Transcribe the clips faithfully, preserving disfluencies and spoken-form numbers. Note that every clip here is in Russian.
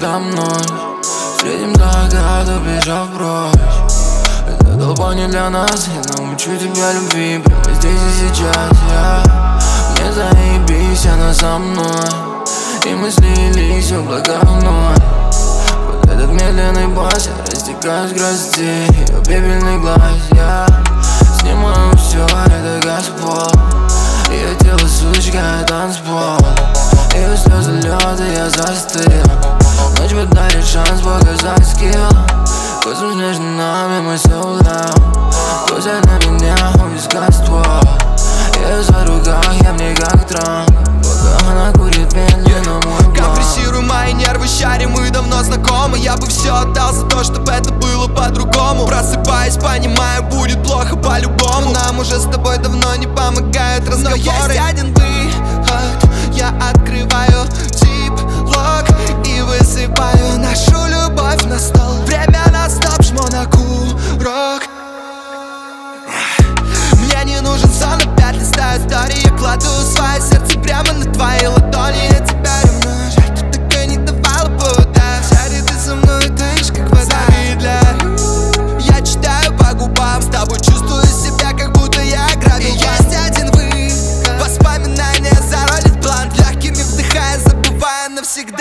передо мной. Средним закат, убежав прочь. Эта толпа не для нас, я научу тебя любви прямо здесь и сейчас. Я мне заебись, она со мной, и мы слились в облака вновь. Под этот медленный бас я растекаюсь в грозде ее пепельный глаз. Я снимаю все, это Господь. Ее тело сучка, танцпол. Ее слезы лед, и я застыл. Ночь подарит шанс показать скилл. Космос между нами, мы sold out. Глаза на меня, у виска ствол. Ее за руках, я в ней как Трамп. Пока она курит медленно мой блок. Компрессирую мои нервы, щари, мы давно знакомы. Я бы все отдал за то, чтобы это было по-другому. Просыпаясь, понимаю, будет плохо по-любому. Нам уже с тобой давно не помогают разговоры. Но есть один выход, я открываю зип-лок и высыпаю нашу любовь на стол. Время на стоп, жму на курок. Мне не нужен сон, опять листаю истории. Я кладу свое сердце прямо на твои ладони. Я тебя ревную, жаль, ты так и не давала повода. Шари, ты со мной таишь, как вода. Я читаю по губам, с тобой чувствую себя, как будто я грабил. И есть один выход, воспоминания заролит блант. Легкими вдыхая, забывая навсегда.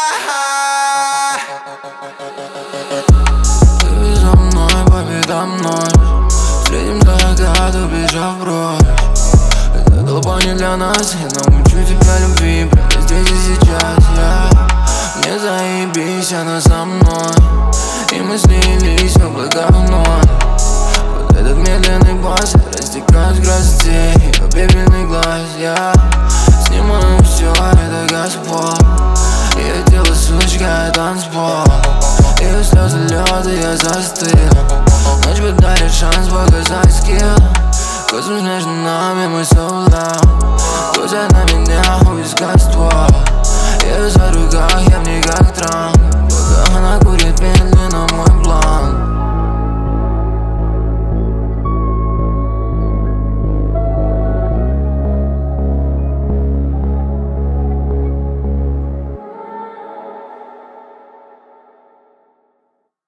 Ты за мной, победа мной. Средним закат, убежав прочь. Эта толпа не для нас, я научу тебя любви прямо здесь и сейчас. Я мне заебись, она со мной, и мы слились в облака вновь. Под этот медленный бас я растекаюсь в грозде ее пепельный глаз. Я снимаю все, это Господь. Ее тело сучка, танцпол. Ее слезы лед, и я застыл. Ночь подарит шанс показать скилл. Космос между нами, мы sold out. Глаза на меня, у виска ствол. Ее за руках, я в ней как Трамп. Пока она курит медленно мой блок.